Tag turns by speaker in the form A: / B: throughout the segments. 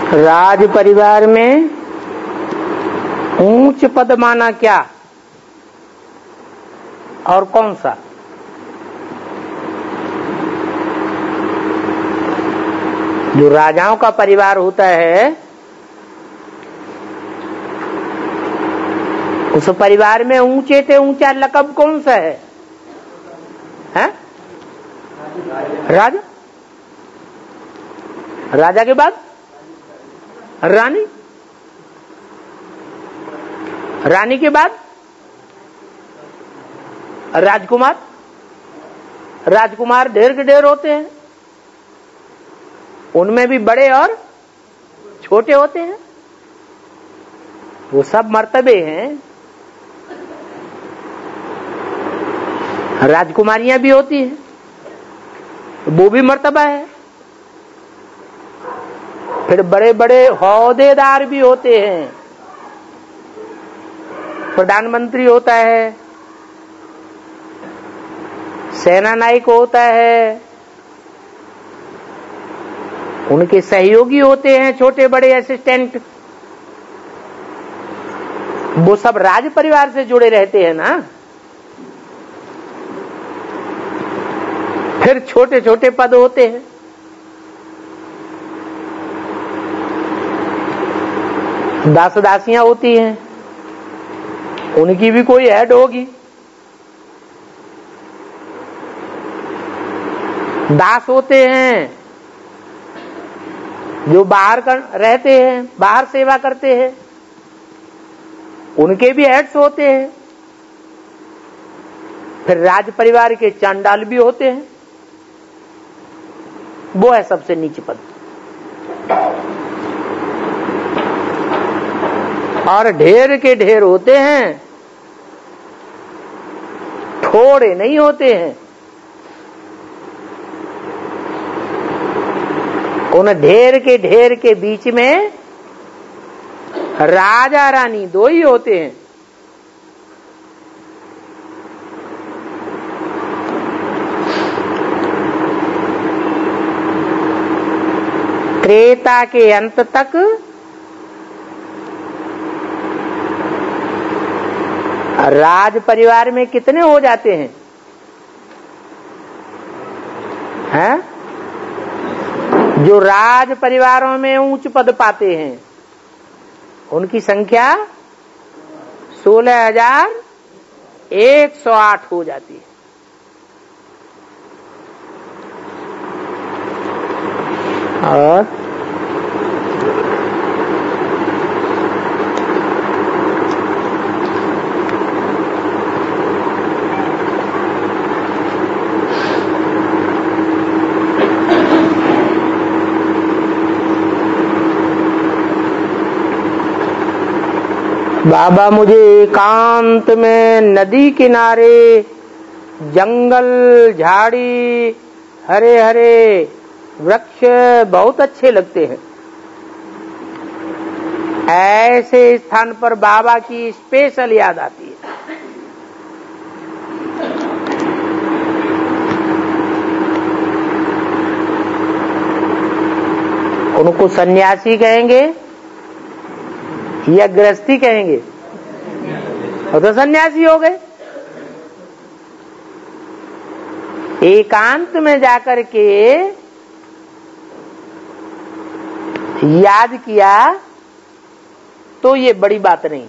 A: राज परिवार में ऊंच पद माना क्या और कौन सा? जो राजाओं का परिवार होता है उस परिवार में ऊंचे से ऊंचा लक़ब कौन सा है? हैं? राजा। राजा के बाद रानी, रानी के बाद राजकुमार। राजकुमार ढेर के ढेर होते हैं, उनमें भी बड़े और छोटे होते हैं। वो सब मर्तबे हैं। राजकुमारियां भी होती हैं, वो भी मर्तबा है। फिर बड़े बड़े ओहदेदार भी होते हैं। प्रधानमंत्री होता है, सेना नायक होता है, उनके सहयोगी होते हैं छोटे बड़े असिस्टेंट। वो सब राज परिवार से जुड़े रहते हैं ना। फिर छोटे छोटे पद होते हैं। दास दासियां होती हैं, उनकी भी कोई हेड होगी। दास होते हैं जो बाहर रहते हैं, बाहर सेवा करते हैं, उनके भी हेड्स होते हैं। फिर राज परिवार के चांडाल भी होते हैं, वो है सबसे नीचे पद। और ढेर के ढेर होते हैं, थोड़े नहीं होते हैं। उन ढेर के बीच में राजा रानी दो ही होते हैं। त्रेता के अंत तक राज परिवार में कितने हो जाते हैं? हैं? जो राज परिवारों में उच्च पद पाते हैं उनकी संख्या 16,108 हो जाती है। और बाबा मुझे एकांत में नदी किनारे जंगल झाड़ी हरे हरे वृक्ष बहुत अच्छे लगते हैं। ऐसे स्थान पर बाबा की स्पेशल याद आती है। उनको सन्यासी कहेंगे या गृहस्थी कहेंगे? और तो सन्यासी हो गए। एकांत में जाकर के याद किया तो ये बड़ी बात नहीं,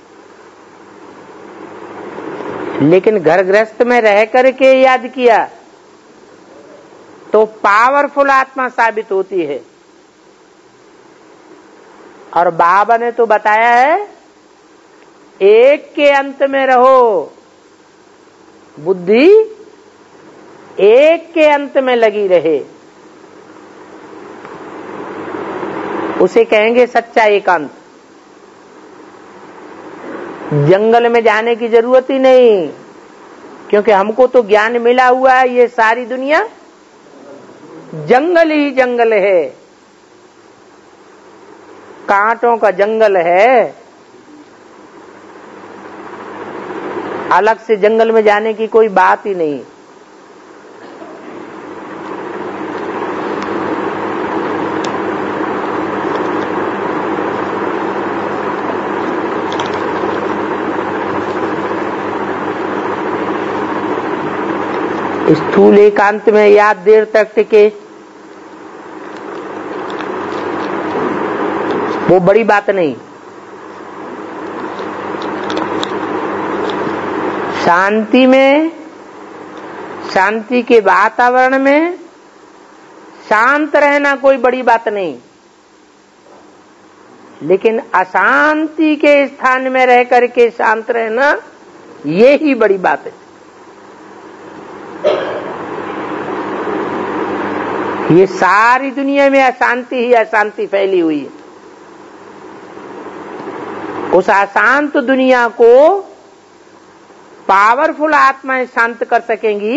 A: लेकिन घर गृहस्थ में रह करके याद किया तो पावरफुल आत्मा साबित होती है। और बाबा ने तो बताया है एक के अंत में रहो, बुद्धि एक के अंत में लगी रहे, उसे कहेंगे सच्चा एकांत। जंगल में जाने की जरूरत ही नहीं, क्योंकि हमको तो ज्ञान मिला हुआ है ये सारी दुनिया जंगल ही जंगल है, कांटों का जंगल है। अलग से जंगल में जाने की कोई बात ही नहीं। स्थूल एकांत में याद देर तक टिके, वो बड़ी बात नहीं। शांति में, शांति के वातावरण में शांत रहना कोई बड़ी बात नहीं, लेकिन अशांति के स्थान में रह करके शांत रहना, ये ही बड़ी बात है। ये सारी दुनिया में अशांति ही अशांति फैली हुई है। उस अशांत दुनिया को पावरफुल आत्माएं शांत कर सकेंगी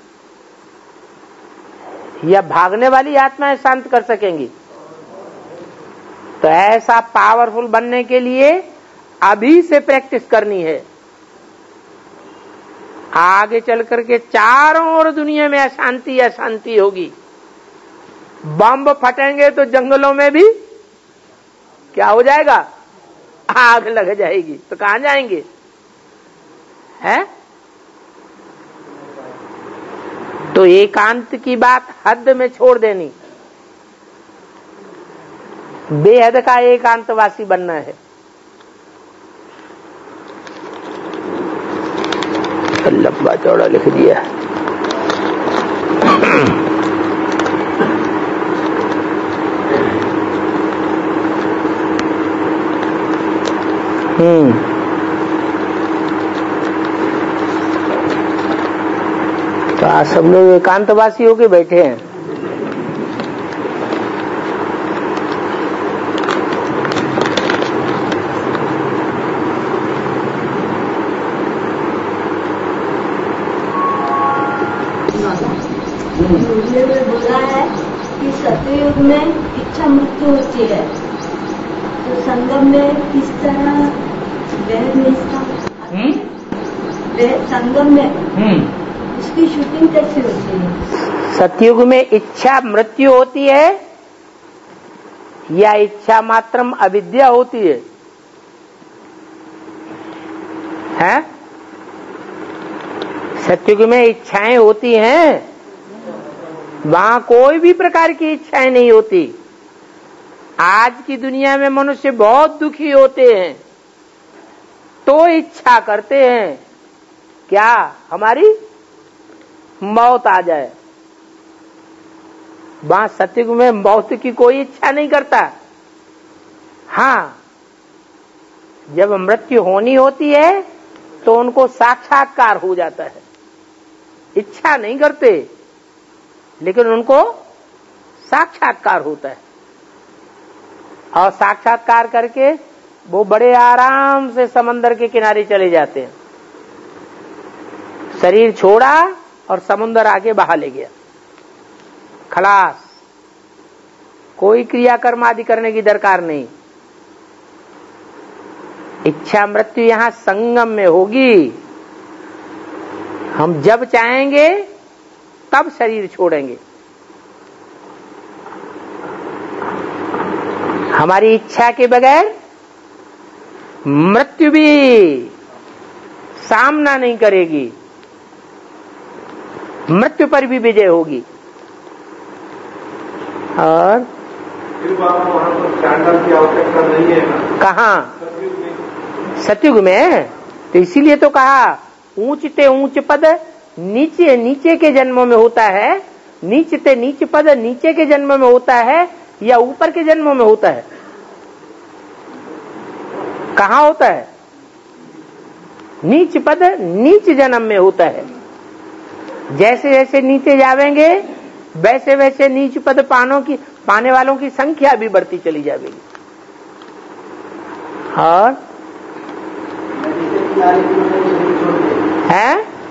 A: या भागने वाली आत्माएं शांत कर सकेंगी? तो ऐसा पावरफुल बनने के लिए अभी से प्रैक्टिस करनी है। आगे चल करके चारों ओर दुनिया में अशांति अशांति होगी। बम फटेंगे तो जंगलों में भी क्या हो जाएगा? आग लग जाएगी। तो कहां जाएंगे? है? तो एकांत की बात हद में छोड़ देनी, बेहद का एकांतवासी बनना है। लंबा चौड़ा लिख दिया। तो आज सब लोग एकांतवासी होके बैठे हैं।
B: में बोला है कि सतयुग में इच्छा मृत्यु होती है, तो संगम में किस तरह वह निष्ठा, संगम में उसकी शूटिंग कैसे होती है?
A: सतयुग में इच्छा मृत्यु होती है या इच्छा मात्रम अविद्या होती है? हैं? सतयुग में इच्छाएं होती हैं, वहां कोई भी प्रकार की इच्छाएं नहीं होती। आज की दुनिया में मनुष्य बहुत दुखी होते हैं तो इच्छा करते हैं क्या? हमारी मौत आ जाए। वहां सतयुग में मौत की कोई इच्छा नहीं करता। हाँ, जब मृत्यु होनी होती है तो उनको साक्षात्कार हो जाता है। इच्छा नहीं करते, लेकिन उनको साक्षात्कार होता है, और साक्षात्कार करके वो बड़े आराम से समंदर के किनारे चले जाते हैं। शरीर छोड़ा और समुद्र आगे बहा ले गया, खलास। कोई क्रियाकर्म आदि करने की दरकार नहीं। इच्छा मृत्यु यहां संगम में होगी। हम जब चाहेंगे तब शरीर छोड़ेंगे। हमारी इच्छा के बगैर मृत्यु भी सामना नहीं करेगी, मृत्यु पर भी विजय होगी। और
C: की आवश्यकता नहीं है ना?
A: कहाँ? सतयुग में। तो इसीलिए तो कहा ऊंचते ऊंच पद नीचे नीचे के जन्मों में होता है, नीचते नीच पद नीचे के जन्म में होता है या ऊपर के जन्मों में होता है? कहाँ होता है? नीच पद नीच जन्म में होता है। जैसे जैसे नीचे जावेंगे वैसे वैसे नीच पद पाने वालों की संख्या भी बढ़ती चली जाएगी। और है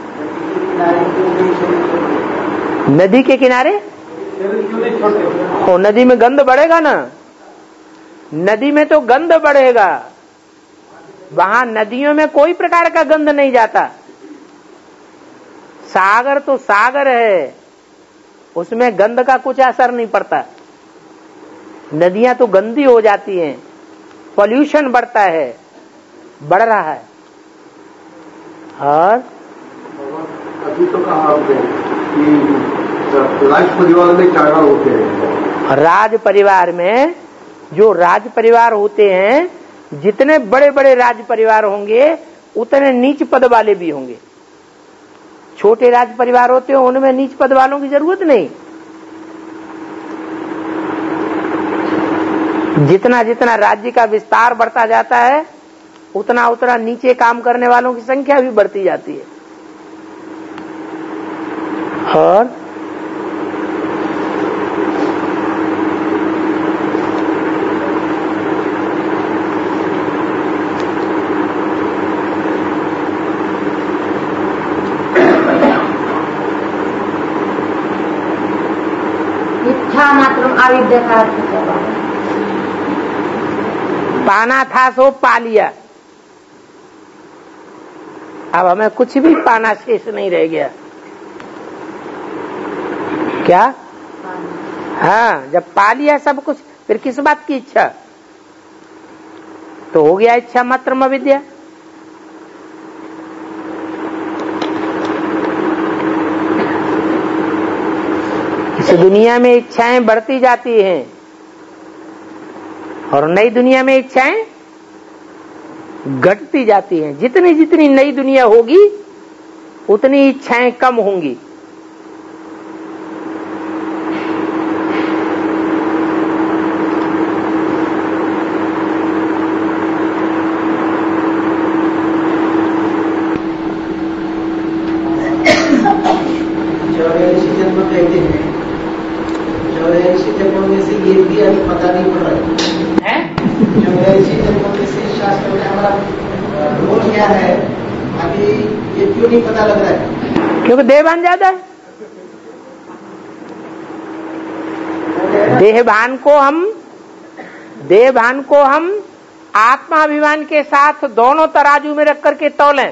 A: नदी के किनारे, ओ नदी में गंध बढ़ेगा ना। नदी में तो गंध बढ़ेगा, वहां नदियों में कोई प्रकार का गंध नहीं जाता। सागर तो सागर है, उसमें गंध का कुछ असर नहीं पड़ता। नदियां तो गंदी हो जाती हैं, पॉल्यूशन बढ़ता है, बढ़ रहा है। और
C: अभी तो कहाँ कि राज परिवार में क्या क्या होते हैं?
A: राज परिवार में जो राज परिवार होते हैं, जितने बड़े बड़े राज परिवार होंगे उतने नीच पद वाले भी होंगे। छोटे राज परिवार होते हैं उनमें नीच पद वालों की जरूरत नहीं। जितना जितना राज्य का विस्तार बढ़ता जाता है उतना उतना नीचे काम करने वालों की संख्या भी बढ़ती जाती है। और
B: इच्छा मात्र अविद्या का अर्थ क्या है?
A: पाना था सो पा लिया, अब हमें कुछ भी पाना शेष नहीं रह गया। क्या? हाँ, जब पा लिया सब कुछ फिर किस बात की इच्छा? तो हो गया इच्छा मात्र अविद्या। इस दुनिया में इच्छाएं बढ़ती जाती हैं और नई दुनिया में इच्छाएं घटती जाती हैं। जितनी जितनी नई दुनिया होगी उतनी इच्छाएं कम होंगी।
D: पता नहीं पड़ रहा है जो ऐसी जन्मों में से शास्त्र में हमारा रोल क्या है, अभी ये क्यों नहीं पता लग रहा है?
A: क्योंकि देहभान ज्यादा है। देहभान को हम आत्माभिमान के साथ दोनों तराजू में रख करके तौलें।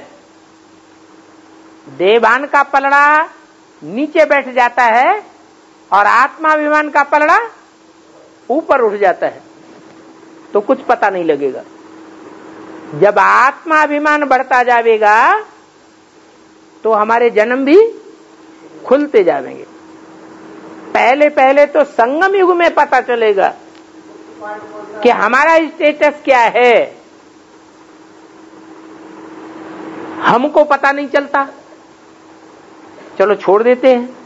A: देहभान का पलड़ा नीचे बैठ जाता है और आत्माभिमान का पलड़ा ऊपर उठ जाता है, तो कुछ पता नहीं लगेगा। जब आत्माभिमान बढ़ता जाएगा तो हमारे जन्म भी खुलते जाएंगे। पहले पहले तो संगम युग में पता चलेगा कि हमारा स्टेटस क्या है। हमको पता नहीं चलता, चलो छोड़ देते हैं।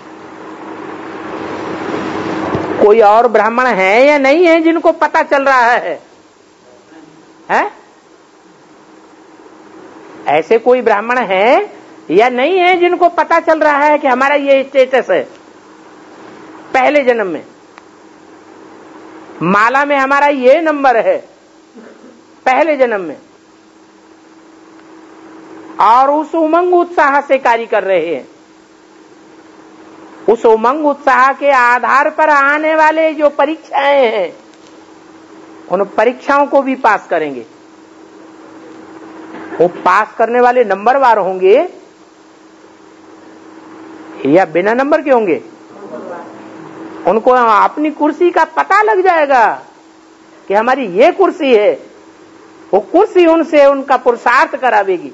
A: कोई और ब्राह्मण है या नहीं है जिनको पता चल रहा है? ऐसे कोई ब्राह्मण है या नहीं है जिनको पता चल रहा है कि हमारा ये स्टेटस है? पहले जन्म में माला में हमारा ये नंबर है, पहले जन्म में, और उस उमंग उत्साह से कार्य कर रहे हैं। उस उमंग उत्साह के आधार पर आने वाले जो परीक्षाएं हैं उन परीक्षाओं को भी पास करेंगे। वो पास करने वाले नंबरवार होंगे या बिना नंबर के होंगे? उनको अपनी कुर्सी का पता लग जाएगा कि हमारी ये कुर्सी है। वो कुर्सी उनसे उनका पुरुषार्थ करावेगी।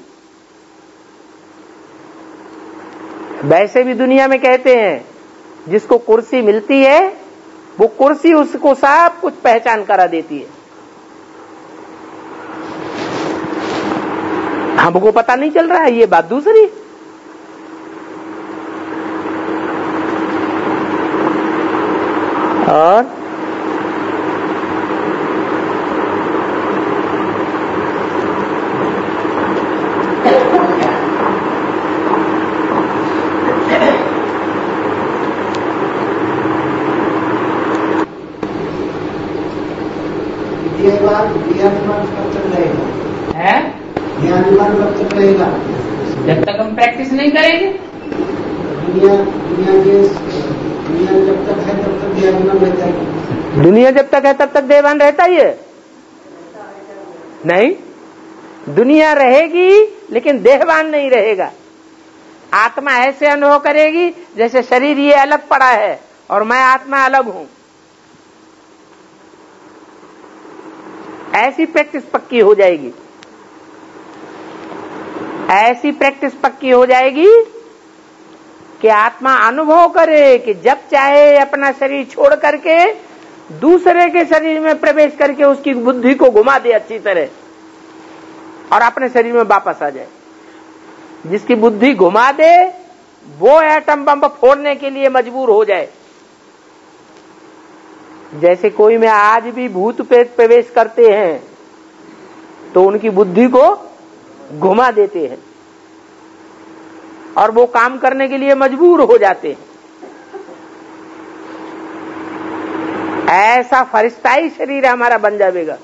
A: वैसे भी दुनिया में कहते हैं जिसको कुर्सी मिलती है वो कुर्सी उसको सब कुछ पहचान करा देती है। हमको पता नहीं चल रहा है, ये बात दूसरी। और जब तक हम प्रैक्टिस नहीं करेंगे, दुनिया जब तक है तब तक देहभान रहता ही है। नहीं, दुनिया रहेगी लेकिन देहभान नहीं रहेगा। आत्मा ऐसे अनुभव करेगी जैसे शरीर ये अलग पड़ा है और मैं आत्मा अलग हूं। ऐसी प्रैक्टिस पक्की हो जाएगी, ऐसी प्रैक्टिस पक्की हो जाएगी कि आत्मा अनुभव करे कि जब चाहे अपना शरीर छोड़ करके दूसरे के शरीर में प्रवेश करके उसकी बुद्धि को घुमा दे अच्छी तरह और अपने शरीर में वापस आ जाए। जिसकी बुद्धि घुमा दे वो एटम बम फोड़ने के लिए मजबूर हो जाए। जैसे कोई में आज भी भूत प्रेत प्रवेश करते हैं तो उनकी बुद्धि को घुमा देते हैं और वो काम करने के लिए मजबूर हो जाते हैं। ऐसा फरिश्ताई शरीर हमारा बन जाएगा।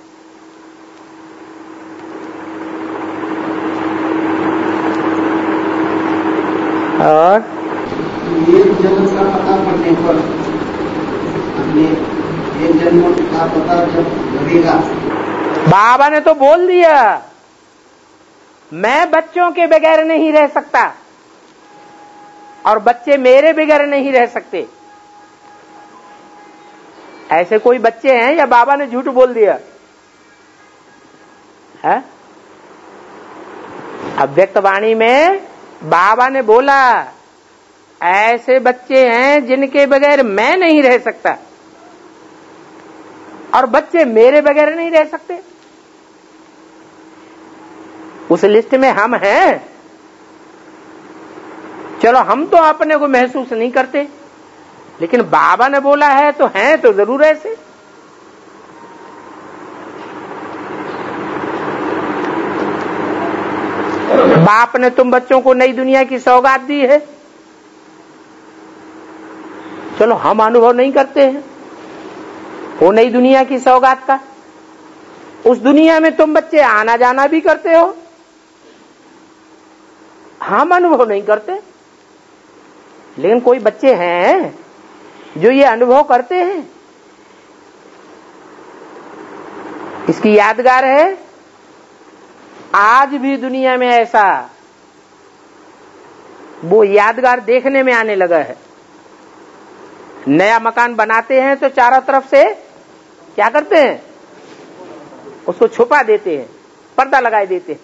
A: और
D: ये जन्म का पता पड़ने पर अपने ये जन्म का पता जब लगेगा।
A: बाबा ने तो बोल दिया मैं बच्चों के बगैर नहीं रह सकता और बच्चे मेरे बगैर नहीं रह सकते। ऐसे कोई बच्चे हैं या बाबा ने झूठ बोल दिया है? अव्यक्त वाणी में बाबा ने बोला ऐसे बच्चे हैं जिनके बगैर मैं नहीं रह सकता और बच्चे मेरे बगैर नहीं रह सकते। उस लिस्ट में हम हैं। चलो हम तो अपने को महसूस नहीं करते लेकिन बाबा ने बोला है तो हैं तो जरूर ऐसे। बाप ने तुम बच्चों को नई दुनिया की सौगात दी है। चलो हम अनुभव नहीं करते हैं वो नई दुनिया की सौगात का। उस दुनिया में तुम बच्चे आना जाना भी करते हो, हम अनुभव नहीं करते। लेकिन कोई बच्चे हैं जो ये अनुभव करते हैं। इसकी यादगार है आज भी दुनिया में ऐसा वो यादगार देखने में आने लगा है। नया मकान बनाते हैं तो चारों तरफ से क्या करते हैं उसको छुपा देते हैं, पर्दा लगाए देते हैं।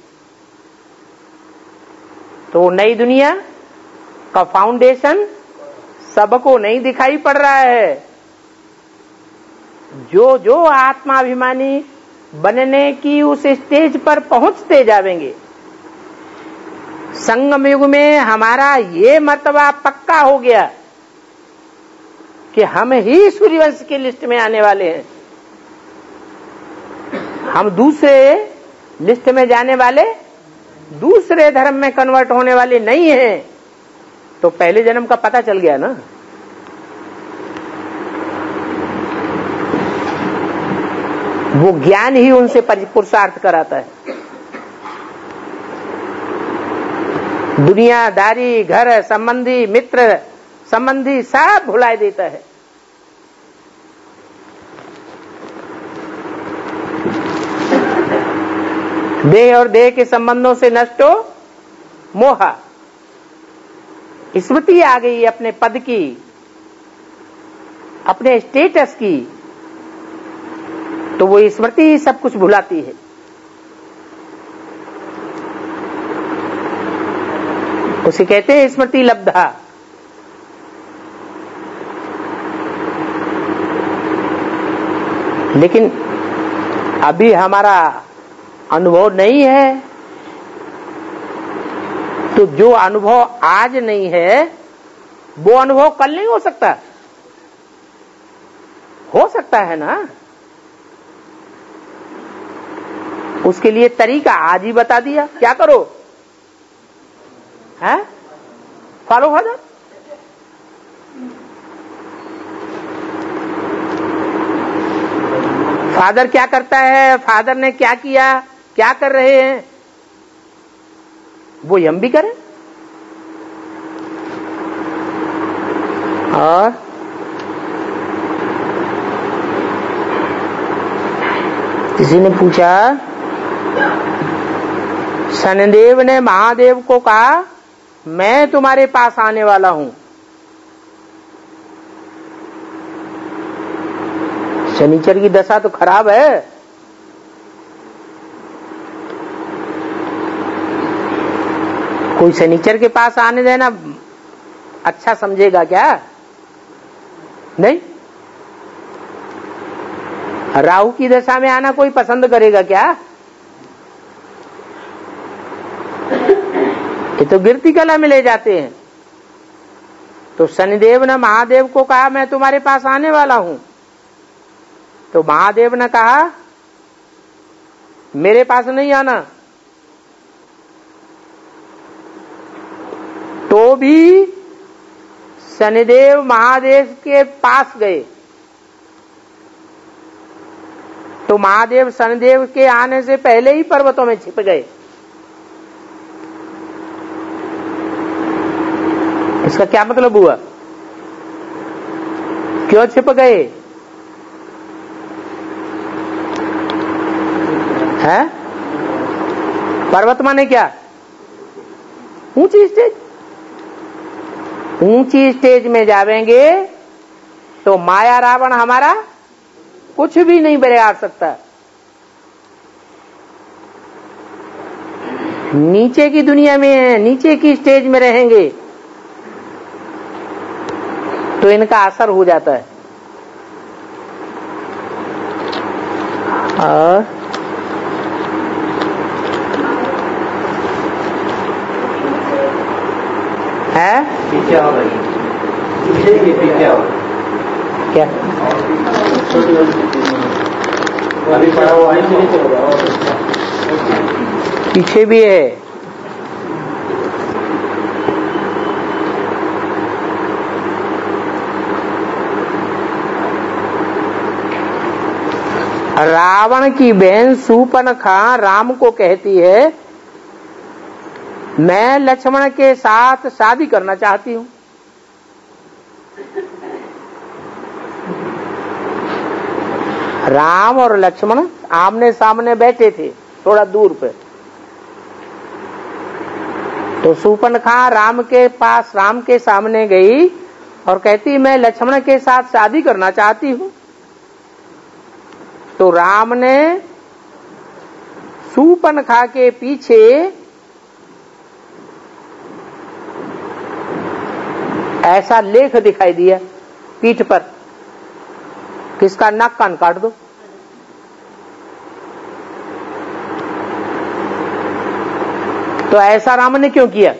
A: तो नई दुनिया का फाउंडेशन सबको नहीं दिखाई पड़ रहा है। जो जो आत्माभिमानी बनने की उस स्टेज पर पहुंचते जाएंगे, संगम युग में हमारा ये मर्तबा पक्का हो गया कि हम ही सूर्यवंश की लिस्ट में आने वाले हैं। हम दूसरे लिस्ट में जाने वाले, दूसरे धर्म में कन्वर्ट होने वाले नहीं हैं। तो पहले जन्म का पता चल गया ना। वो ज्ञान ही उनसे पुरुषार्थ कराता है। दुनियादारी, घर संबंधी, मित्र संबंधी सब भुला देता है। देह और देह के संबंधों से नष्ट हो मोह। स्मृति आ गई अपने पद की, अपने स्टेटस की, तो वो स्मृति ही सब कुछ भुलाती है। उसे कहते हैं स्मृति लब्धा। लेकिन अभी हमारा अनुभव नहीं है, तो जो अनुभव आज नहीं है वो अनुभव कल नहीं हो सकता। हो सकता है ना। उसके लिए तरीका आज ही बता दिया, क्या करो है, फॉलो फादर। फादर क्या करता है, फादर ने क्या किया, क्या कर रहे हैं, वो हम भी करें। और किसी ने पूछा, शनिदेव ने महादेव को कहा मैं तुम्हारे पास आने वाला हूं। शनिचर की दशा तो खराब है। कोई शनिचर के पास आने देना अच्छा समझेगा क्या? नहीं। राहु की दशा में आना कोई पसंद करेगा क्या? ये तो गिरती कला में ले जाते हैं। तो शनिदेव ने महादेव को कहा मैं तुम्हारे पास आने वाला हूं, तो महादेव ने कहा मेरे पास नहीं आना। तो भी शनिदेव महादेव के पास गए, तो महादेव शनिदेव के आने से पहले ही पर्वतों में छिप गए। इसका क्या मतलब हुआ? क्यों छिप गए? है पर्वत माने क्या? ऊंची स्टेज। ऊंची स्टेज में जावेंगे तो माया रावण हमारा कुछ भी नहीं बिगाड़ सकता। नीचे की दुनिया में है, नीचे की स्टेज में रहेंगे तो इनका असर हो जाता है। और है क्या?
C: अभी पड़ा हुआ है,
A: पीछे भी है। रावण की बहन शूर्पणखा राम को कहती है मैं लक्ष्मण के साथ शादी करना चाहती हूं। राम और लक्ष्मण आमने सामने बैठे थे थोड़ा दूर पे। तो शूर्पणखा राम के पास, राम के सामने गई और कहती मैं लक्ष्मण के साथ शादी करना चाहती हूं। तो राम ने शूर्पणखा के पीछे ऐसा लेख दिखाई दिया पीठ पर, किसका नाक कान काट दो। तो ऐसा राम ने क्यों किया?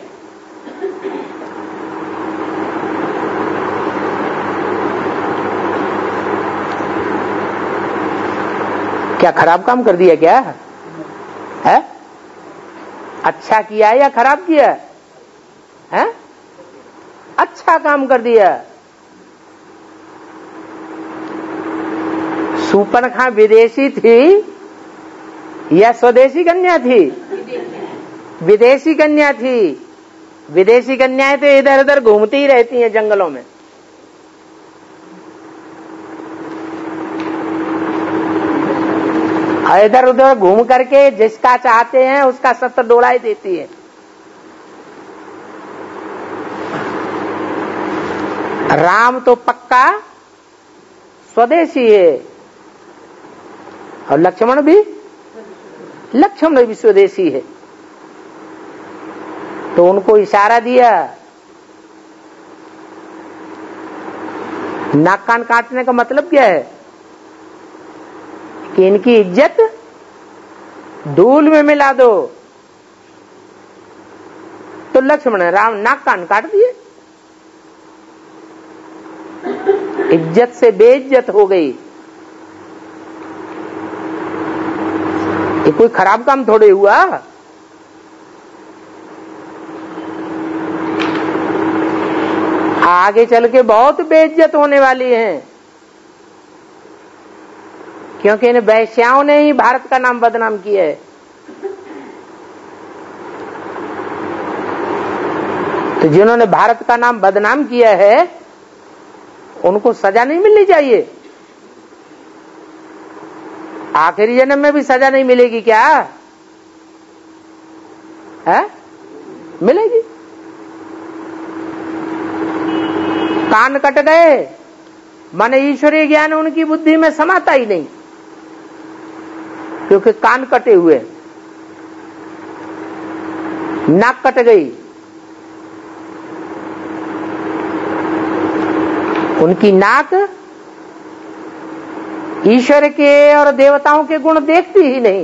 A: क्या खराब काम कर दिया क्या है? अच्छा किया या खराब किया है? अच्छा काम कर दिया। शूर्पणखा विदेशी थी या स्वदेशी कन्या थी? विदेशी कन्या थी। विदेशी कन्याएं तो इधर उधर घूमती ही रहती हैं जंगलों में। इधर उधर घूम करके जिसका चाहते हैं उसका सत्तर डोलाई देती है। राम तो पक्का स्वदेशी है और लक्ष्मण भी स्वदेशी है। तो उनको इशारा दिया। नाक कान काटने का मतलब क्या है? कि इनकी इज्जत धूल में मिला दो। तो लक्ष्मण ने राम नाक कान काट दिए। इज्जत से बेइज्जत हो गई। ये कोई खराब काम थोड़े हुआ। आगे चल के बहुत बेइज्जत होने वाली है, क्योंकि इन वैश्याओं ने ही भारत का नाम बदनाम किया है। तो जिन्होंने भारत का नाम बदनाम किया है उनको सजा नहीं मिलनी चाहिए? आखिरी जन्म में भी सजा नहीं मिलेगी क्या है? मिलेगी। कान कट गए माने ईश्वरीय ज्ञान उनकी बुद्धि में समाता ही नहीं, क्योंकि कान कटे हुए। नाक कट गई उनकी नाक ईश्वर के और देवताओं के गुण देखती ही नहीं।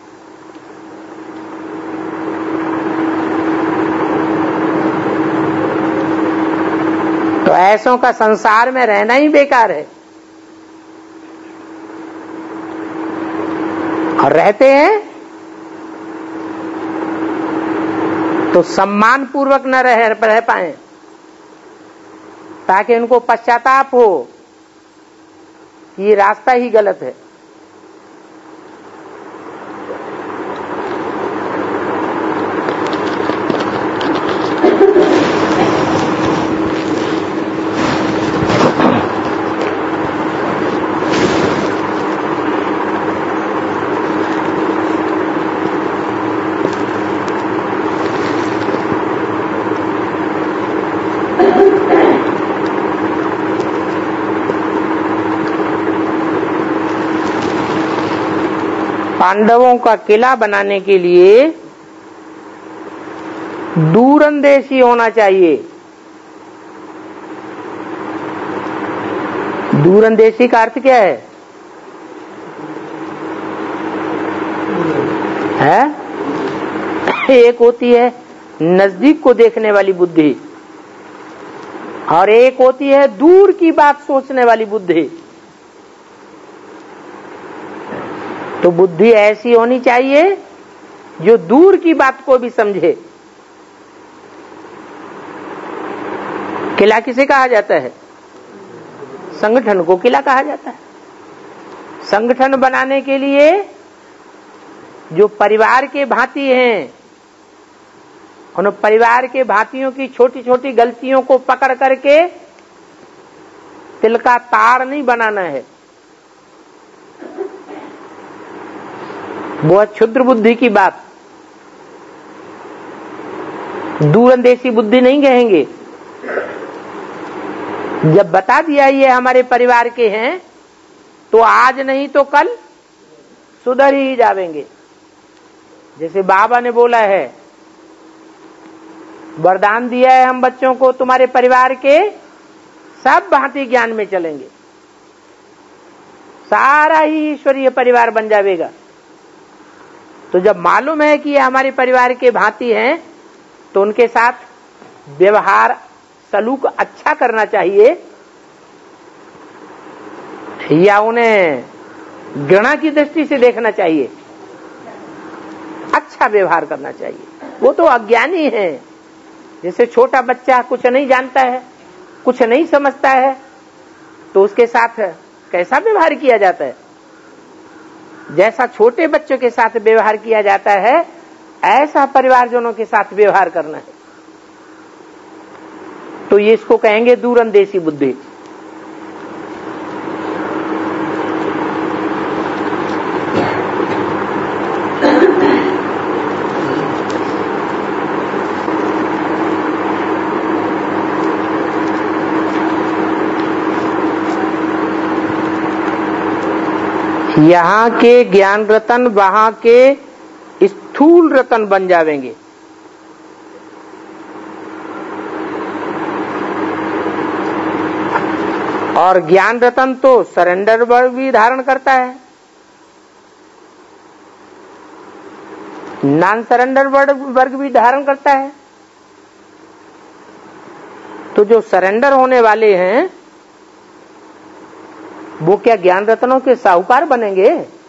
A: तो ऐसों का संसार में रहना ही बेकार है। और रहते हैं तो सम्मान पूर्वक न रह पाए, ताकि उनको पश्चाताप हो कि ये रास्ता ही गलत है। पांडवों का किला बनाने के लिए दूरंदेशी होना चाहिए। दूरंदेशी का अर्थ क्या है? एक होती है नजदीक को देखने वाली बुद्धि और एक होती है दूर की बात सोचने वाली बुद्धि। तो बुद्धि ऐसी होनी चाहिए जो दूर की बात को भी समझे। किला किसे कहा जाता है? संगठन को किला कहा जाता है। संगठन बनाने के लिए जो परिवार के भांति हैं, उन परिवार के भांतियों की छोटी छोटी गलतियों को पकड़ करके तिल का तार नहीं बनाना है। बहुत क्षुद्र बुद्धि की बात, दूरंदेशी बुद्धि नहीं कहेंगे। जब बता दिया ये हमारे परिवार के हैं तो आज नहीं तो कल सुधर ही जावेंगे। जैसे बाबा ने बोला है, वरदान दिया है हम बच्चों को, तुम्हारे परिवार के सब भांति ज्ञान में चलेंगे, सारा ही ईश्वरीय परिवार बन जाएगा। तो जब मालूम है कि ये हमारे परिवार के भांति हैं तो उनके साथ व्यवहार सलूक अच्छा करना चाहिए या उन्हें घृणा की दृष्टि से देखना चाहिए? अच्छा व्यवहार करना चाहिए। वो तो अज्ञानी है। जैसे छोटा बच्चा कुछ नहीं जानता है, कुछ नहीं समझता है, तो उसके साथ कैसा व्यवहार किया जाता है? जैसा छोटे बच्चों के साथ व्यवहार किया जाता है, ऐसा परिवारजनों के साथ व्यवहार करना है। तो ये इसको कहेंगे दूरंदेशी बुद्धि। यहाँ के ज्ञान रतन वहां के स्थूल रतन बन जावेंगे। और ज्ञान रतन तो सरेंडर वर्ग भी धारण करता है, नॉन सरेंडर वर्ग भी धारण करता है। तो जो सरेंडर होने वाले हैं वो क्या ज्ञान रत्नों के साहूकार बनेंगे?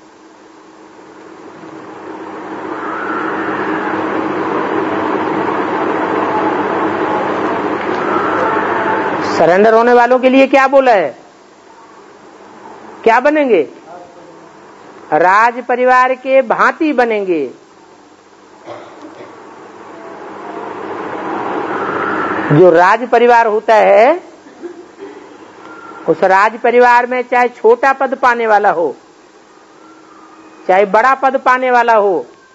A: सरेंडर होने वालों के लिए क्या बोला है? क्या बनेंगे? राज परिवार के भांति बनेंगे। जो राज परिवार होता है, उस राज परिवार में चाहे छोटा पद पाने वाला हो, चाहे बड़ा पद पाने वाला हो,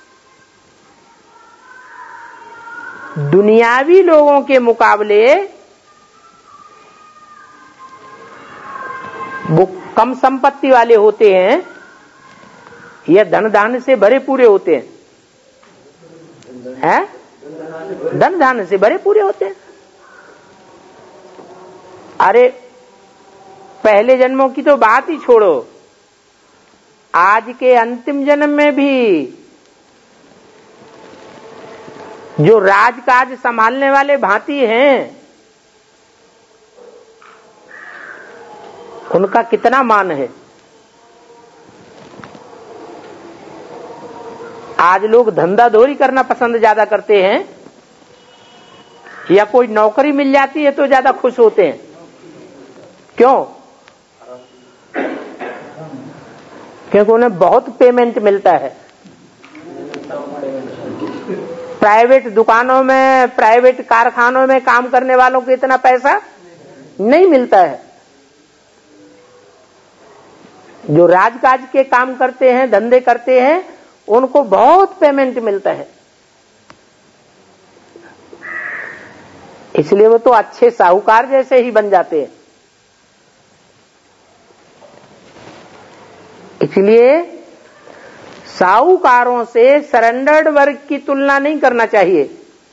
A: दुनियावी लोगों के मुकाबले वो कम संपत्ति वाले होते हैं या धन धान्य से भरे पूरे होते हैं? धन धान्य से भरे पूरे होते हैं। अरे पहले जन्मों की तो बात ही छोड़ो, आज के अंतिम जन्म में भी जो राजकाज संभालने वाले भांति हैं, उनका कितना मान है। आज लोग धंधाधोरी करना पसंद ज्यादा करते हैं, या कोई नौकरी मिल जाती है तो ज्यादा खुश होते हैं। क्यों? क्योंकि उन्हें बहुत पेमेंट मिलता है। प्राइवेट दुकानों में, प्राइवेट कारखानों में काम करने वालों को इतना पैसा नहीं मिलता है। जो राजकाज के काम करते हैं, धंधे करते हैं, उनको बहुत पेमेंट मिलता है। इसलिए वो तो अच्छे साहूकार जैसे ही बन जाते हैं। इसलिए साहूकारों से सरेंडर्ड वर्ग की तुलना नहीं करना चाहिए।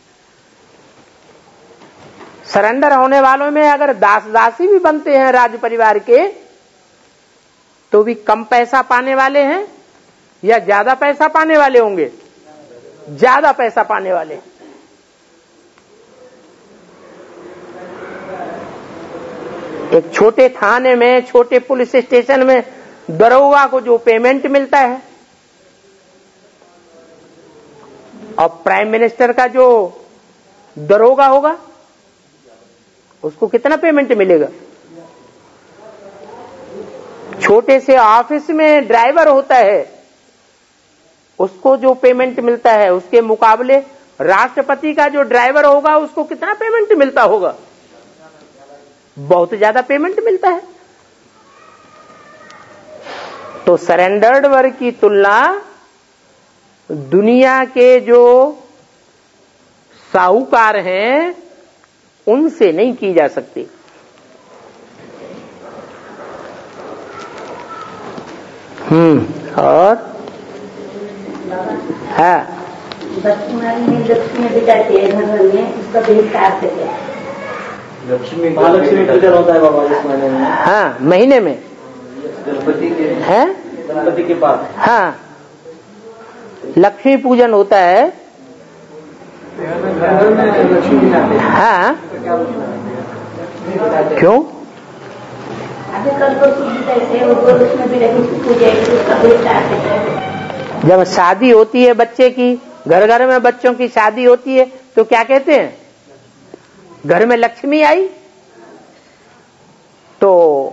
A: सरेंडर होने वालों में अगर दास दासी भी बनते हैं राज परिवार के, तो भी कम पैसा पाने वाले हैं या ज्यादा पैसा पाने वाले होंगे? ज्यादा पैसा पाने वाले। एक छोटे थाने में, छोटे पुलिस स्टेशन में दरोगा को जो पेमेंट मिलता है, और प्राइम मिनिस्टर का जो दरोगा होगा उसको कितना पेमेंट मिलेगा? छोटे से ऑफिस में ड्राइवर होता है, उसको जो पेमेंट मिलता है, उसके मुकाबले राष्ट्रपति का जो ड्राइवर होगा उसको कितना पेमेंट मिलता होगा? बहुत ज्यादा पेमेंट मिलता है। तो सरेंडर्ड वर्ग की तुलना दुनिया के जो साहूकार हैं उनसे नहीं की जा सकती। और हाँ,
B: लक्ष्मी बिताती है घर में, उसका भेद क्या?
C: लक्ष्मी महालक्ष्मी पूजन होता है बाबा इस महीने में।
A: हाँ, महीने में
C: गणपति के
A: है,
C: गणपति के बाद
A: हाँ लक्ष्मी पूजन होता है। हाँ, क्यों? जब शादी होती है बच्चे की, घर घर में बच्चों की शादी होती है, तो क्या कहते हैं? घर में लक्ष्मी आई। तो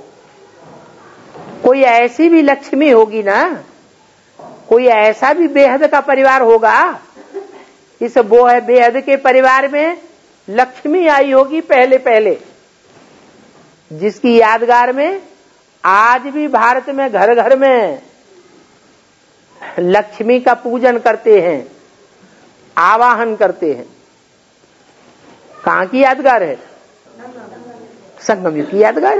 A: कोई ऐसी भी लक्ष्मी होगी ना, कोई ऐसा भी बेहद का परिवार होगा, इस वो है बेहद के परिवार में लक्ष्मी आई होगी पहले पहले, जिसकी यादगार में आज भी भारत में घर घर में लक्ष्मी का पूजन करते हैं, आवाहन करते हैं। कहां की यादगार है? संगम युग की यादगार।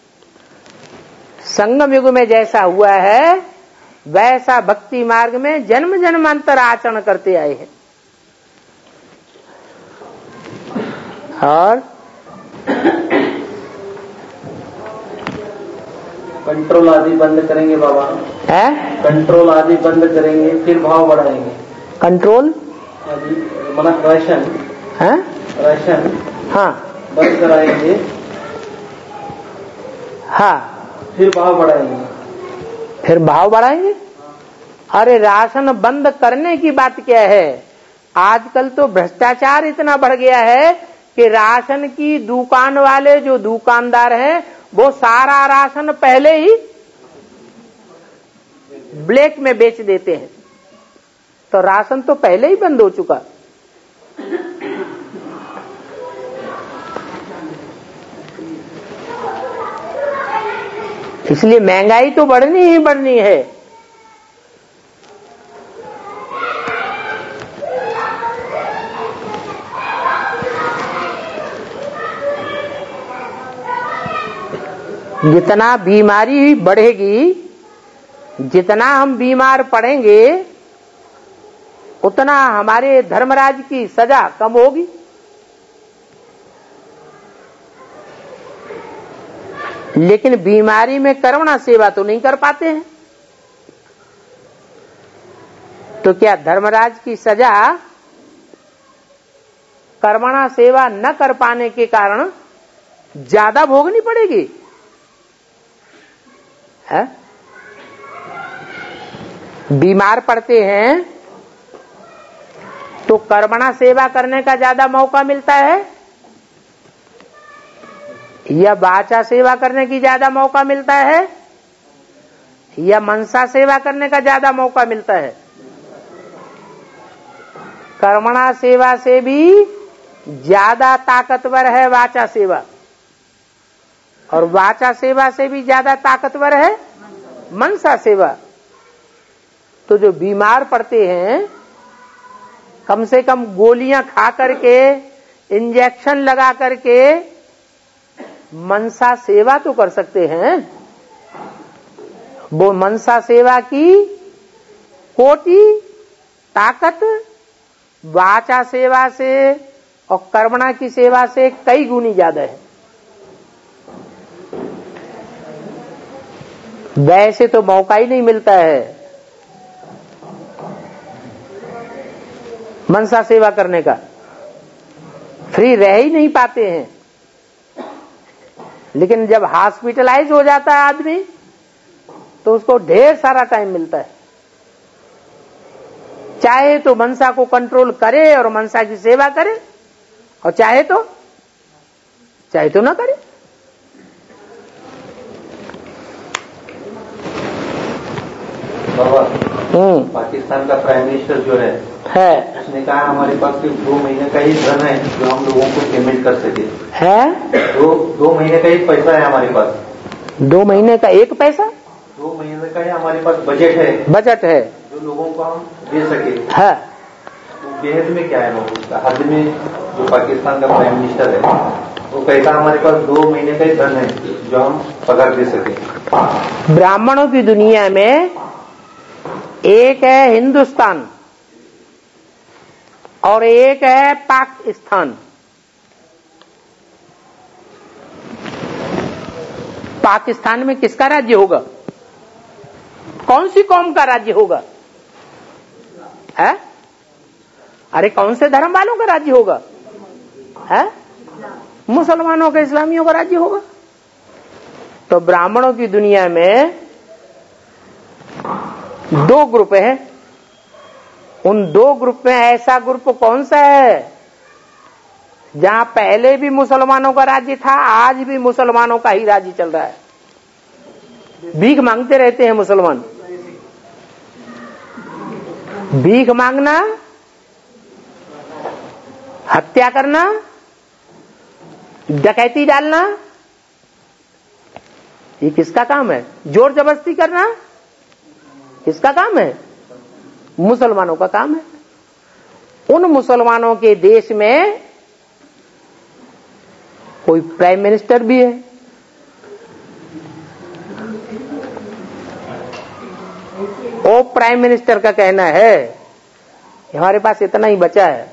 A: संगम युग में जैसा हुआ है वैसा भक्ति मार्ग में जन्म जन्मांतर आचरण करते आए हैं। और
C: कंट्रोल आदि बंद करेंगे बाबा
A: है,
C: कंट्रोल आदि बंद करेंगे, फिर भाव बढ़ाएंगे।
A: कंट्रोल
C: आदि मतलब राशन
A: है,
C: राशन
A: हाँ
C: बंद कराएंगे,
A: हाँ,
C: फिर भाव बढ़ाएंगे।
A: फिर भाव बढ़ाएंगे। अरे राशन बंद करने की बात क्या है? आजकल तो भ्रष्टाचार इतना बढ़ गया है कि राशन की दुकान वाले जो दुकानदार हैं वो सारा राशन पहले ही ब्लैक में बेच देते हैं। तो राशन तो पहले ही बंद हो चुका। इसलिए महंगाई तो बढ़नी ही बढ़नी है। जितना बीमारी बढ़ेगी, जितना हम बीमार पड़ेंगे, उतना हमारे धर्मराज की सजा कम होगी। लेकिन बीमारी में करुणा सेवा तो नहीं कर पाते हैं। तो क्या धर्मराज की सजा कर्मणा सेवा न कर पाने के कारण ज्यादा भोगनी पड़ेगी? है? बीमार पड़ते हैं तो कर्मणा सेवा करने का ज्यादा मौका मिलता है या वाचा सेवा करने की ज्यादा मौका मिलता है या मनसा सेवा करने का ज्यादा मौका मिलता है? कर्मणा सेवा से भी ज्यादा ताकतवर है वाचा सेवा, और वाचा सेवा से भी ज्यादा ताकतवर है मनसा सेवा। तो जो बीमार पड़ते हैं, कम से कम गोलियां खा करके, इंजेक्शन लगा करके मनसा सेवा तो कर सकते हैं। वो मनसा सेवा की कोटि ताकत वाचा सेवा से और कर्मणा की सेवा से कई गुनी ज्यादा है। वैसे तो मौका ही नहीं मिलता है मनसा सेवा करने का, फ्री रह ही नहीं पाते हैं। लेकिन जब हॉस्पिटलाइज हो जाता है आदमी तो उसको ढेर सारा टाइम मिलता है, चाहे तो मनसा को कंट्रोल करे और मनसा की सेवा करे, और चाहे तो ना करे।
C: बाबा, पाकिस्तान का प्राइम मिनिस्टर जो है उसने कहा हमारे पास सिर्फ 2 महीने का ही धन है जो हम लोगों को पेमेंट कर सके। है 2 महीने का ही पैसा है हमारे पास।
A: 2 महीने का एक पैसा?
C: 2 महीने का ही हमारे पास बजट है जो लोगों को हम दे सके। है तो बेहद में क्या है उसका हद में जो पाकिस्तान का प्राइम मिनिस्टर है वो कहता हमारे पास 2 महीने का ही धन है जो हम पगार दे सके।
A: ब्राह्मणों की दुनिया में एक है हिंदुस्तान और एक है पाकिस्तान। पाकिस्तान में किसका राज्य होगा? कौन सी कौम का राज्य होगा? है? अरे कौन से धर्म वालों का राज्य होगा? है? मुसलमानों का, इस्लामियों का राज्य होगा। तो ब्राह्मणों की दुनिया में 2 ग्रुप है। उन 2 ग्रुप में ऐसा ग्रुप कौन सा है जहां पहले भी मुसलमानों का राज्य था, आज भी मुसलमानों का ही राज्य चल रहा है? भीख मांगते रहते हैं मुसलमान। भीख मांगना, हत्या करना, डकैती डालना, ये किसका काम है? जोर जबरदस्ती करना किसका काम है? मुसलमानों का काम है। उन मुसलमानों के देश में कोई प्राइम मिनिस्टर भी है। वो प्राइम मिनिस्टर का कहना है हमारे पास इतना ही बचा है,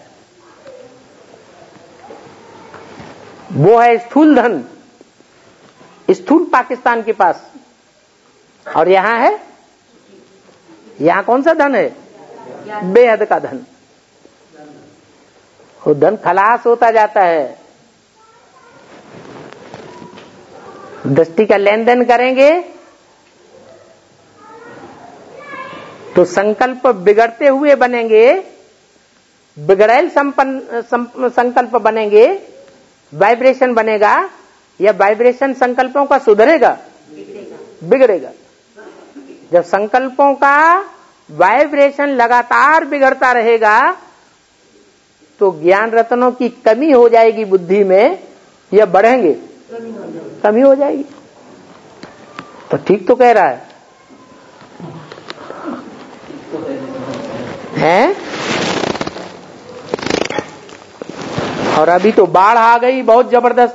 A: वो है स्थूल धन, स्थूल पाकिस्तान के पास। और यहां है, यहां कौन सा धन है? बेहद का धन। वो धन खलास होता जाता है। दृष्टि का लेन देन करेंगे तो संकल्प बिगड़ते हुए बनेंगे, बिगड़ैल संकल्प बनेंगे, वाइब्रेशन बनेगा, या वाइब्रेशन संकल्पों का सुधरेगा? बिगड़ेगा। जब संकल्पों का वाइब्रेशन लगातार बिगड़ता रहेगा तो ज्ञान रत्नों की कमी हो जाएगी बुद्धि में, या बढ़ेंगे? कमी हो जाएगी। तो ठीक तो कह रहा है? और अभी तो बाढ़ आ गई बहुत जबरदस्त।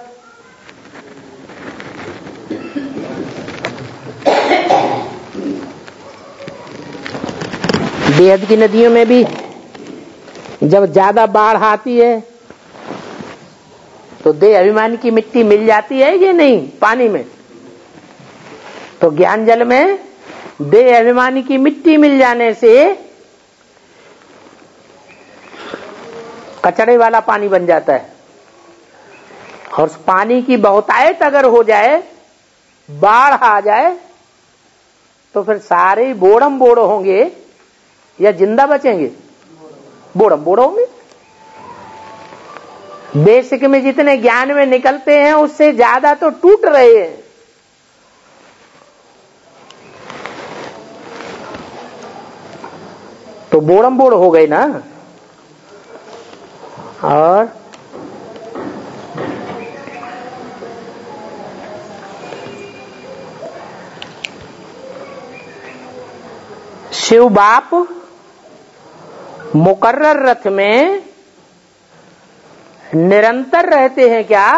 A: बेहद की नदियों में भी जब ज्यादा बाढ़ आती है तो देह अभिमान की मिट्टी मिल जाती है ये नहीं पानी में? तो ज्ञान जल में देह अभिमानी की मिट्टी मिल जाने से कचड़े वाला पानी बन जाता है। और उस पानी की बहुतायत अगर हो जाए, बाढ़ आ जाए, तो फिर सारे बोड़म बोड़ होंगे या जिंदा बचेंगे? बोड़म बोड़ होंगे। बेसिक में जितने ज्ञान में निकलते हैं उससे ज्यादा तो टूट रहे हैं। तो बोड़म बोड़ हो गए ना। और शिव बाप मुकर्रर रथ में निरंतर रहते हैं क्या?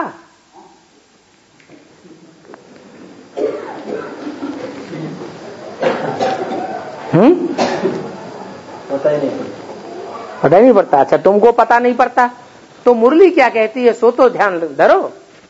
C: पता ही नहीं
A: पड़ता। अच्छा, तुमको पता नहीं पड़ता तो मुरली क्या कहती है सो तो ध्यान धरो।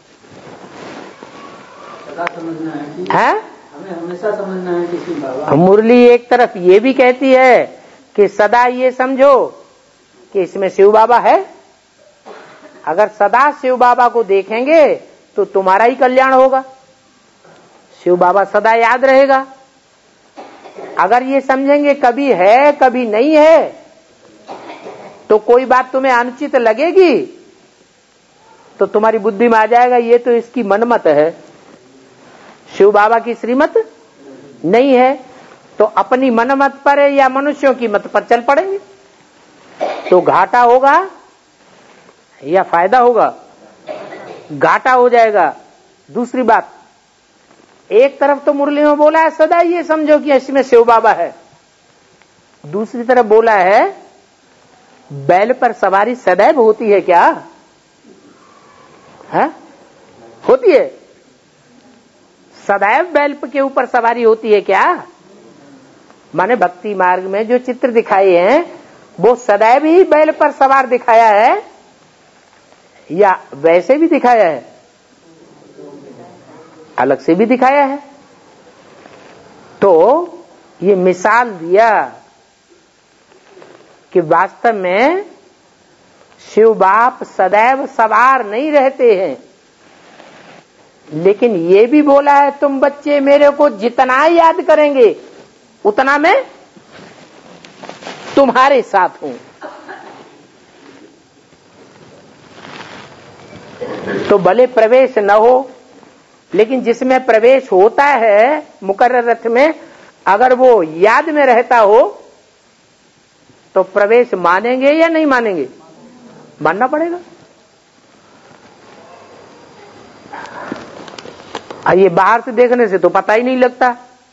D: सदा समझना है हमें हमेशा समझना है कि शिव बाबा।
A: मुरली एक तरफ ये भी कहती है कि सदा ये समझो कि इसमें शिव बाबा है। अगर सदा शिव बाबा को देखेंगे तो तुम्हारा ही कल्याण होगा, शिव बाबा सदा याद रहेगा। अगर ये समझेंगे कभी है कभी नहीं है तो कोई बात तुम्हें अनुचित लगेगी तो तुम्हारी बुद्धि में आ जाएगा ये तो इसकी मनमत है, शिव बाबा की श्रीमत नहीं है। तो अपनी मनमत पर या मनुष्यों की मत पर चल पड़ेंगे तो घाटा होगा या फायदा होगा? घाटा हो जाएगा। दूसरी बात, एक तरफ तो मुरली में बोला है सदा ये समझो कि इसमें शिव बाबा है, दूसरी तरफ बोला है बैल पर सवारी सदैव होती है क्या? है? होती है? सदैव बैल के ऊपर सवारी होती है क्या? माने भक्ति मार्ग में जो चित्र दिखाए हैं वो सदैव ही बैल पर सवार दिखाया है या वैसे भी दिखाया है, अलग से भी दिखाया है? तो ये मिसाल दिया कि वास्तव में शिव बाप सदैव सवार नहीं रहते हैं, लेकिन ये भी बोला है तुम बच्चे मेरे को जितना याद करेंगे उतना मैं तुम्हारे साथ हूं। तो भले प्रवेश न हो लेकिन जिसमें प्रवेश होता है मुकर्रर रथ में, अगर वो याद में रहता हो तो प्रवेश मानेंगे या नहीं मानेंगे? मानना पड़ेगा। ये बाहर से देखने से तो पता ही नहीं लगता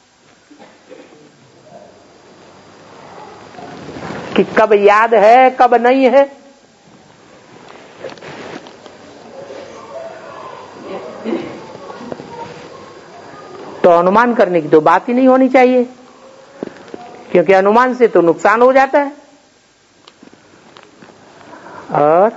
A: कि कब याद है कब नहीं है। तो अनुमान करने की तो बात ही नहीं होनी चाहिए, क्योंकि अनुमान से तो नुकसान हो जाता है। और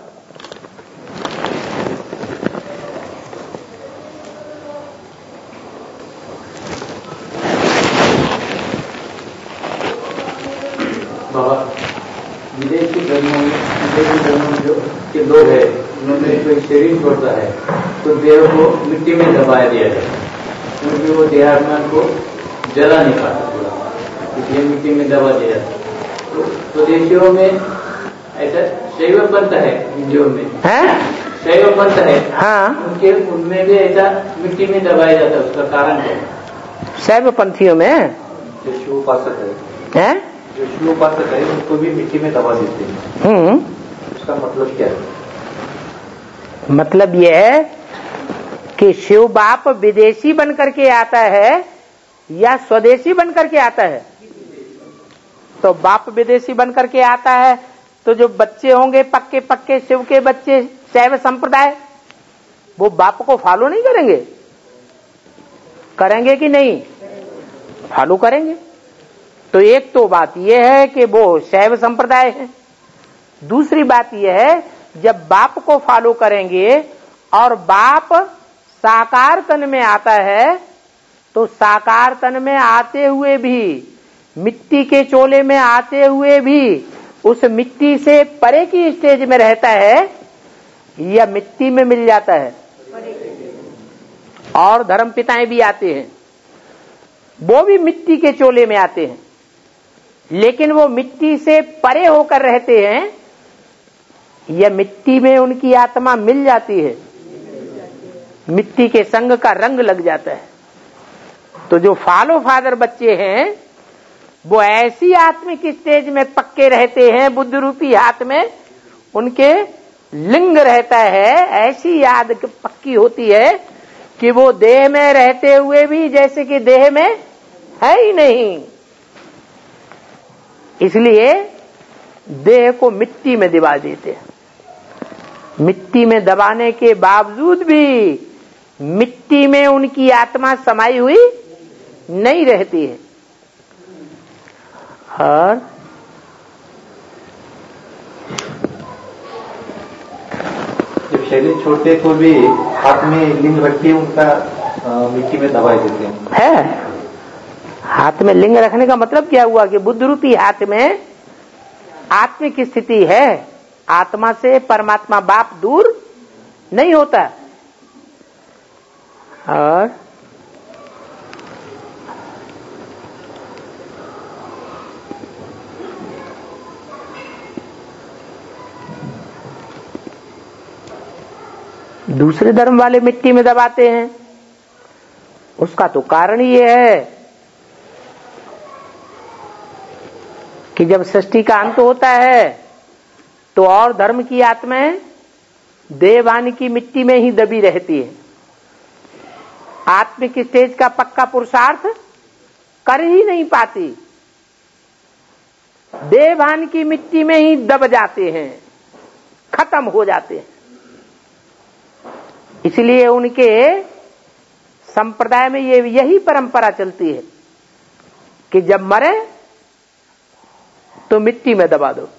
C: विदेशी धर्मों जो के लोग है उन्होंने कोई शरीर छोड़ता है तो देह को मिट्टी में दबाया दिया जाए, क्योंकि वो देहात्मान को जला नहीं पाता पूरा, इसलिए मिट्टी में दबा दिया जाता। तो देशियों में ऐसा शैव पंथ है, हिंदुओं में शैव पंथ है, हाँ, उनमें भी ऐसा मिट्टी में दबाया जाता है। उसका कारण है
A: शैव पंथियों में
C: जो शिवोपासक है, जो शिवोपासक है उनको भी मिट्टी में दबा देते हैं। उसका मतलब क्या है?
A: मतलब यह है कि शिव बाप विदेशी बन करके आता है या स्वदेशी बन करके आता है? तो बाप विदेशी बन करके आता है तो जो बच्चे होंगे पक्के पक्के शिव के बच्चे शैव संप्रदाय, वो बाप को फॉलो नहीं करेंगे? करेंगे कि नहीं? फॉलो करेंगे। तो एक तो बात यह है कि वो शैव संप्रदाय है। दूसरी बात यह है जब बाप को फॉलो करेंगे और बाप साकार तन में आता है तो साकार तन में आते हुए भी, मिट्टी के चोले में आते हुए भी उस मिट्टी से परे की स्टेज में रहता है या मिट्टी में मिल जाता है? और धर्म पिताएं भी आते हैं, वो भी मिट्टी के चोले में आते हैं, लेकिन वो मिट्टी से परे होकर रहते हैं या मिट्टी में उनकी आत्मा मिल जाती है, मिट्टी के संग का रंग लग जाता है। तो जो फॉलो फादर बच्चे हैं वो ऐसी आत्मिक स्टेज में पक्के रहते हैं, बुद्ध रूपी हाथ में उनके लिंग रहता है, ऐसी याद पक्की होती है कि वो देह में रहते हुए भी जैसे कि देह में है ही नहीं। इसलिए देह को मिट्टी में दबा देते हैं। मिट्टी में दबाने के बावजूद भी मिट्टी में उनकी आत्मा समाई हुई नहीं रहती है। और
C: जब शरीर छोड़ते तो भी हाथ में लिंग रख के उनका मिट्टी में दबाए देते हैं।
A: हाथ में लिंग रखने का मतलब क्या हुआ कि बुद्ध रूपी हाथ में आत्मिक स्थिति है, आत्मा से परमात्मा बाप दूर नहीं होता। और दूसरे धर्म वाले मिट्टी में दबाते हैं, उसका तो कारण ये है कि जब सृष्टि का अंत होता है तो और धर्म की आत्माएं देवान की मिट्टी में ही दबी रहती है, आत्मिक स्टेज का पक्का पुरुषार्थ कर ही नहीं पाती, देवान की मिट्टी में ही दब जाते हैं, खत्म हो जाते हैं। इसलिए उनके संप्रदाय में यही परंपरा चलती है कि जब मरे तो मिट्टी में दबा दो।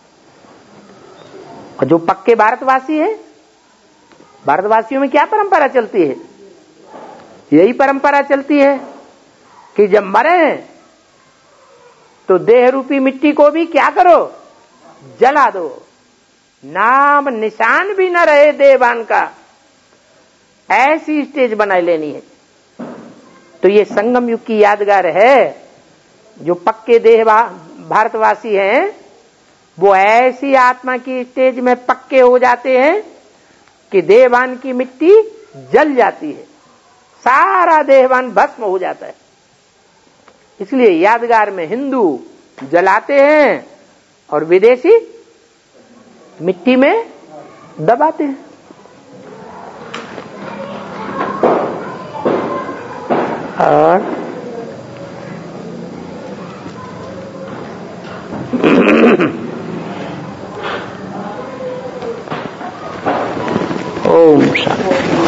A: और जो पक्के भारतवासी है, भारतवासियों में क्या परंपरा चलती है? यही परंपरा चलती है कि जब मरे तो देह रूपी मिट्टी को भी क्या करो, जला दो, नाम निशान भी न रहे देवान का, ऐसी स्टेज बनाई लेनी है। तो ये संगम युग की यादगार है। जो पक्के देह भारतवासी हैं वो ऐसी आत्मा की स्टेज में पक्के हो जाते हैं कि देहवान की मिट्टी जल जाती है, सारा देहवान भस्म हो जाता है। इसलिए यादगार में हिंदू जलाते हैं और विदेशी मिट्टी में दबाते हैं। और ओम शांति।